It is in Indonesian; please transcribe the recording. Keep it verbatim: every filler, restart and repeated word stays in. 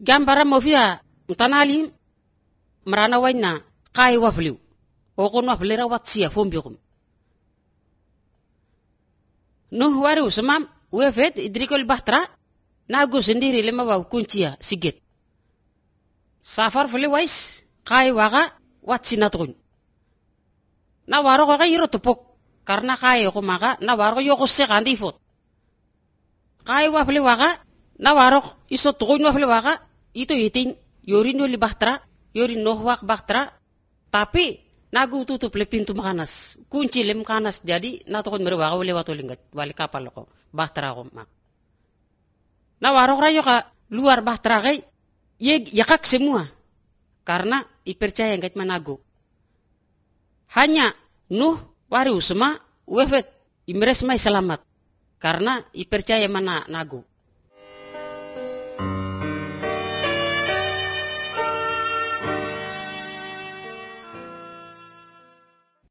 Gambara mofia tanali marana waina kai wafliu. Okon waflera watsia fombikum. Nuh wari usmam wefet idrikol bahtra nagu sendiri lema wa kuncia siget. Safar fli wais kai waga watsinatun. Na waro ka yiro tupok karena kai ko maka na waro yoko sekandi fot. Kai wafli waga na waro iso tukun wafli waga itu itin yorino li bahtra yorin nohwak bahtra tapi nagu tutup le pintu makanas kunci lem kanas jadi na tukun merwaga wale watulingat wali kapal ko bahtra ko mak. Na waro rayo ka luar bahtra kay yeg yakak semua karena ipercaya ngat manago. Hanya Nuh wari usma wefet imres mai selamat karena ipercaya mana nago.